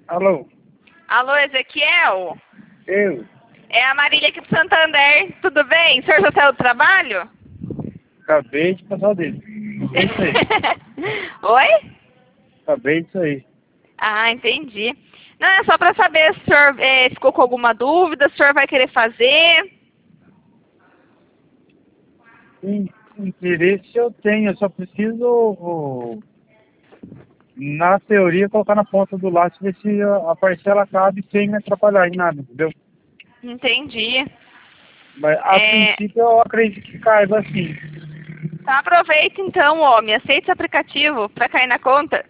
Alô? Alô, Ezequiel? Eu? É a Marília aqui do Santander. Tudo bem? O senhor já saiu do trabalho? Acabei de passar dele. É isso aí. Oi? Acabei disso aí. Ah, entendi. Não, é só para saber se o senhor ficou com alguma dúvida, se o senhor vai querer fazer. Interesse eu tenho, eu só preciso, na teoria, colocar na ponta do lápis ver se a parcela cabe sem me atrapalhar em nada, entendeu? Entendi. Mas a princípio eu acredito que caiba assim. Tá, aproveita então, homem. Aceita esse aplicativo para cair na conta.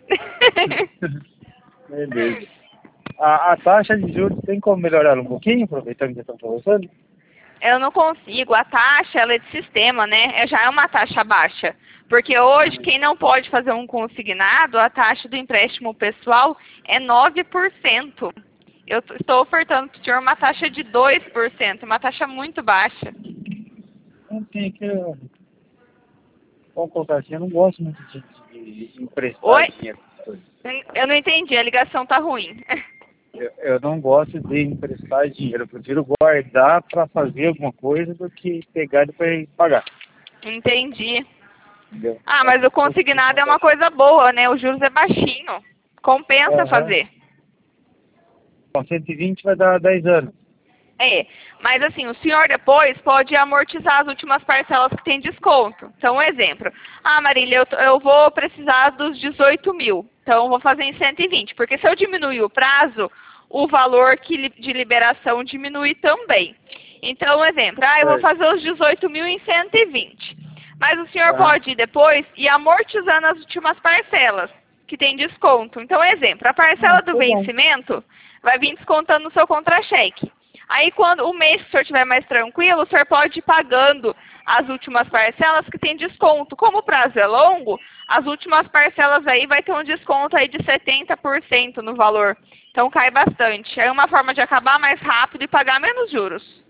Beleza. A taxa de juros tem como melhorar um pouquinho, aproveitando que já estão conversando? Eu não consigo. A taxa, ela é de sistema, né? Já é uma taxa baixa. Porque hoje, quem não pode fazer um consignado, a taxa do empréstimo pessoal é 9%. Eu estou ofertando para o senhor uma taxa de 2%, uma taxa muito baixa. Não tem que... Vamos colocar assim, eu não gosto muito de emprestar Oi? dinheiro. Eu não entendi, a ligação tá ruim. Eu não gosto de emprestar dinheiro, eu prefiro guardar para fazer alguma coisa do que pegar e depois pagar. Entendi. Entendeu? Ah, mas o consignado é uma coisa boa, né? Os juros é baixinho. Compensa Aham. fazer. Bom, 120 vai dar 10 anos. É, mas assim, o senhor depois pode amortizar as últimas parcelas que tem desconto. Então, um exemplo. Ah, Marília, eu vou precisar dos 18 mil. Então, eu vou fazer em 120. Porque se eu diminuir o prazo, o valor de liberação diminui também. Então, um exemplo. Ah, eu vou fazer os 18 mil em 120. Mas o senhor Aham. pode depois ir amortizando as últimas parcelas, que tem desconto. Então, exemplo. A parcela do Tá bom. vencimento vai vir descontando no seu contra-cheque. Aí, quando o mês que o senhor estiver mais tranquilo, o senhor pode ir pagando as últimas parcelas que tem desconto. Como o prazo é longo, as últimas parcelas aí vai ter um desconto aí de 70% no valor. Então, cai bastante. É uma forma de acabar mais rápido e pagar menos juros.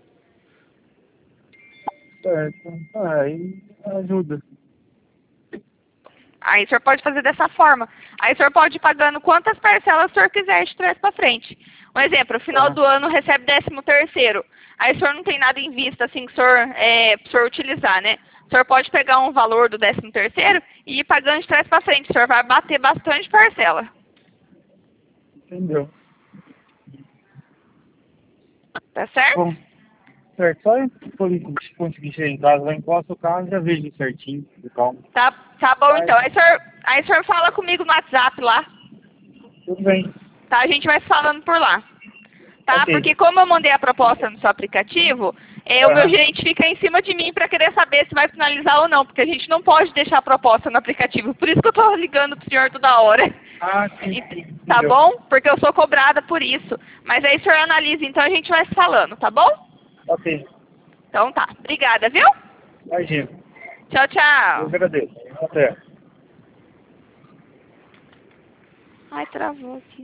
Certo. Aí ajuda. Aí o senhor pode fazer dessa forma. Aí o senhor pode ir pagando quantas parcelas o senhor quiser de trás para frente. Um exemplo, no final Aham. do ano recebe 13º. Aí o senhor não tem nada em vista assim que o senhor, pro senhor utilizar, né? O senhor pode pegar um valor do 13º e ir pagando de trás para frente. O senhor vai bater bastante parcela. Entendeu? Tá certo? Bom, certo. Só eu conseguir chegar em casa, lá encosto o carro e já vejo certinho, de calma. Tá bom Mas então. Aí o senhor fala comigo no WhatsApp lá. tudo bem. Tá? A gente vai se falando por lá. Tá? Ok. Porque como eu mandei a proposta no seu aplicativo, o meu Aham. gerente fica em cima de mim para querer saber se vai finalizar ou não, porque a gente não pode deixar a proposta no aplicativo. Por isso que eu tô ligando pro senhor toda hora. Ah, sim. Tá Entendeu? bom? Porque eu sou cobrada por isso. Mas aí o senhor analisa, então a gente vai se falando, tá bom? Ok. Então tá. Obrigada, viu? Imagina. Tchau, Eu tchau. agradeço. Até. Ai, travou aqui.